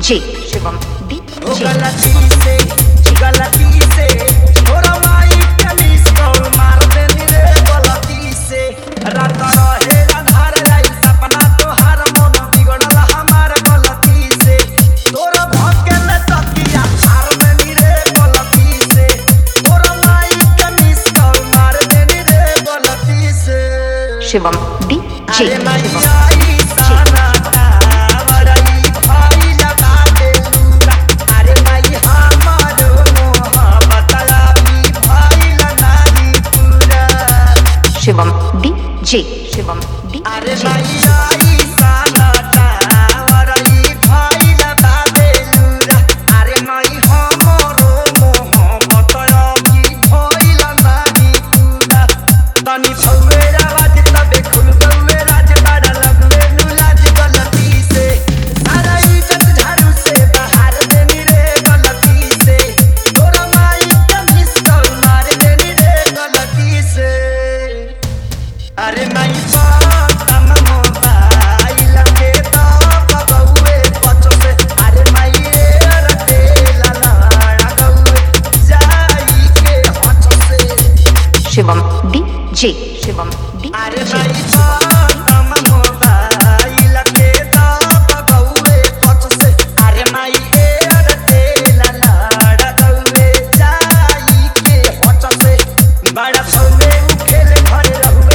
DJ Shivam DJ गलती से छोरा माई कमीज कौल मार देनी रे गलती से रात रहे अंधार जाई सपना तोहार मन बिगड़ल हमार गलती से तोरा भके में तकिया हार देनी रे गलती से छोरा माई कमीज कौल मार देनी रे गलती से शिवम DJ शिवम शिवम DJ शिवम अरे DJ मैया ईसा नाटा वरई भाईला बाबेलुरा अरे मई हमरो मोहब्बत की भइला नानी पूरा तनी भवेरा बाज तबे खुल गवे राज बड़ा लगवे नुलाज गलती से सारा इज्जत झाड़ू से बाहर देनी रे गलती से तोरा माई कमीज कौल मार देनी रे गलती से अरे नहीं पातम मोबाइल के तो बबुए पचो से अरे मैं रटे ललाड़ा गौए जाई के हचो से शिवम DJ शिवम अरे DJ नहीं पातम मोबाइल के तो बबुए पचो से अरे मैं रटे ललाड़ा गौए जाई के हचो से बड़ा भौवे खेले घरे रहुए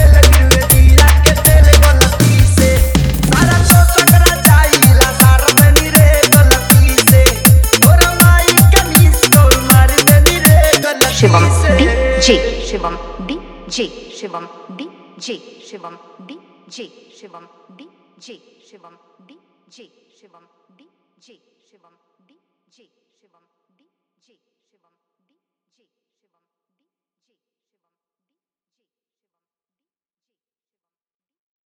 Shivam DJ Shivam DJ Shivam DJ Shivam DJ Shivam DJ Shivam DJ Shivam DJ Shivam DJ Shivam